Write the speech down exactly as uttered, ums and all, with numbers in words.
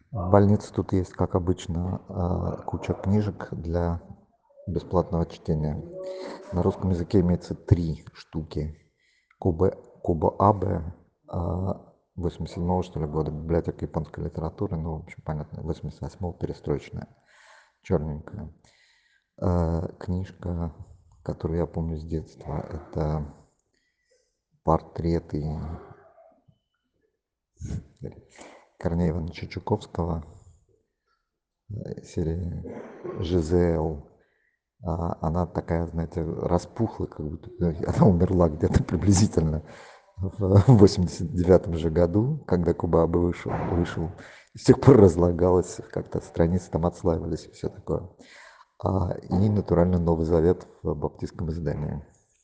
В больнице тут есть, как обычно, а, куча книжек для бесплатного чтения. На русском языке имеется три штуки. Кубе Кубо Абе, а, восемьдесят седьмого, что ли, года, библиотека японской литературы, ну, в общем, понятно, восемьдесят восьмого, перестроечная, черненькая. А, книжка, которую я помню с детства, это портреты Корнея Ивановича Чуковского, э, серия «Жизель». А, она такая, знаете, распухла, как будто э, она умерла где-то приблизительно в восемьдесят девятом же году, когда Кубаба вышел, вышел. И с тех пор разлагалась, как-то страницы там отслаивались и все такое. А, и, натурально, Новый Завет в баптистском издании.